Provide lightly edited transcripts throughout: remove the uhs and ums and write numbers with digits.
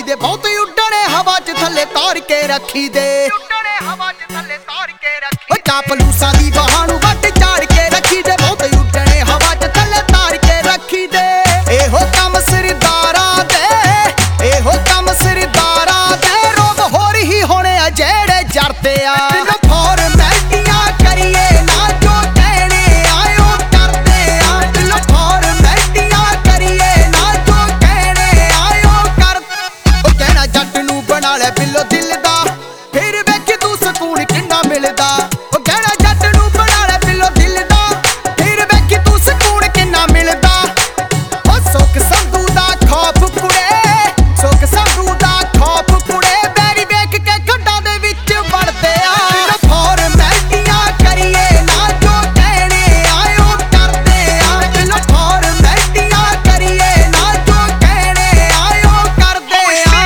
ਦੇ ਬਹੁਤੇ ਉੱਡਣੇ ਹਵਾ 'ਚ ਥੱਲੇ ਤਾਰ ਕੇ ਰੱਖੀ ਦੇ ਓ ਚਾਪਲੂਸਾਂ ਦੀ ਬਾਹਾਂ ਨੂੰ ਵੱਟ ਝਾੜ ਕੇ ਰੱਖੀ ਦੇ ਬਹੁਤੇ ਉੱਡਣੇ ਹਵਾ 'ਚ ਥੱਲੇ ਤਾਰ ਕੇ ਰੱਖੀ ਦੇ ਇਹੋ ਕੰਮ ਸਰਦਾਰਾਂ ਦੇ ਇਹੋ ਕੰਮ ਸਰਦਾਰਾਂ ਦੇ ਰੋਗ ਹੋਰ ਹੀ ਹੋਣੇ ਆ ਜਿਹੜੇ ਜਰਦੇ ਆ ਫਾਰਮੈਲਟੀਆਂ ਕਰੀਏ ਨਾ ਜੋ ਕਹਿਣੇ ਆਇਓ ਕਰਦੇ ਆ ਦਿਲੋਂ ਫਾਰਮੈਲਟੀਆਂ ਕਰੀਏ ਨਾ ਜੋ ਕਹਿਣੇ ਆਇਓ ਕਰ ਉਹ ਕਹਿਣਾ ਜੱਟ ਨੂੰ ਬਣਾ ਲੈ ਬਿੱਲੋ ਦਿਲ ਦਾ ਫਿਰ ਵੇਖ ਤੂੰ ਸਕੂਨ ਕਿੰਨਾ ਮਿਲਦਾ ਉਹ ਕਹਿਣਾ ਜੱਟ ਨੂੰ ਬਣਾ ਲੈ ਬਿੱਲੋ ਦਿਲ ਦਾ ਫਿਰ ਵੇਖ ਤੂੰ ਸਕੂਨ ਕਿੰਨਾ ਮਿਲਦਾ ਉਹ ਸੁੱਖ ਸੰਧੂ ਦਾ ਖੌਫ ਕੁੜੇ ਸੁੱਖ ਸੰਧੂ ਦਾ ਖੌਫ ਕੁੜੇ ਬੈਰੀ ਵੇਖ ਕੇ ਖੱਡਾਂ ਦੇ ਵਿੱਚ ਵੜਦੇ ਆ ਫਾਰਮੈਲਟੀਆਂ ਕਰੀਏ ਨਾ ਜੋ ਕਹਿਣੇ ਆਇਓ ਕਰਦੇ ਆ ਦਿਲੋਂ ਫਾਰਮੈਲਟੀਆਂ ਕਰੀਏ ਨਾ ਜੋ ਕਹਿਣੇ ਆਇਓ ਕਰਦੇ ਆ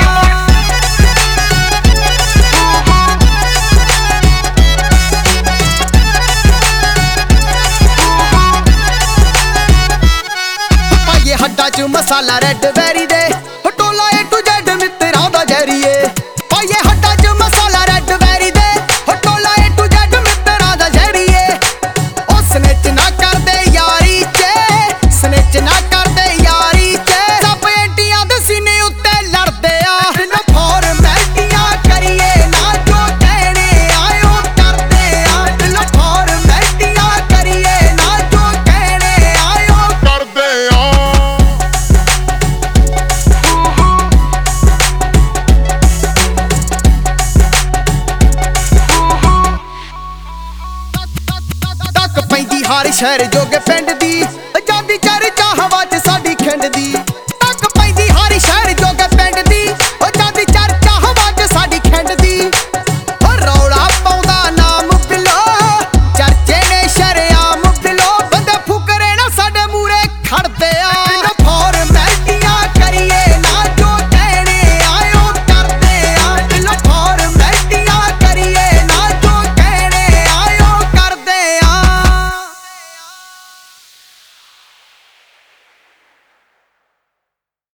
ਪਾਈਏ ਹੱਡਾਂ 'ਚ ਮਸਾਲਾ ਰੈੱਡ ਵੈਰੀ ਦੇ ਟੋਲਾ A to Z ਮਿੱਤਰਾਂ ਦਾ ਜੈਰੀਏ ਪਾਈਏ ਹੱਡਾਂ 'ਚ ਮਸਾਲਾ ਰੈੱਡ ਵੈਰੀ ਦੇ ਟੋਲਾ A to Z ਮਿੱਤਰਾਂ ਦਾ ਜੈਰੀਏ ਉਹ ਸਨਿਚ ਨਾ ਕਰਦੇ ਯਾਰੀ 'ਚ ਸਨਿਚ ਨਾ ਕਰਦੇ ਯਾਰੀ 'ਚ ਸਭ ਐਂਟੀਆਂ ਦੇ ਸੀਨੇ ਉੱਤੇ ਲੜਦੇ ਆ ਫਾਰਮੈਲਟੀਆਂ ਕਰੀਏ ਨਾ ਜੋ ਕਹਿਣੇ ਆਇਓ ਕਰਦੇ ਆ ਦਿਲੋਂ ਫਾਰਮੈਲਟੀਆਂ ਕਰੀਏ ਨਾ ਜੋ ਕਹਿਣੇ ਆਇਓ ਕਰਦੇ ਆ ਤੱਕ ਪੈਂਦੀ ਹਰ ਸ਼ਹਿਰ ਜੋਗੇ ਪਿੰਡ ਦੀ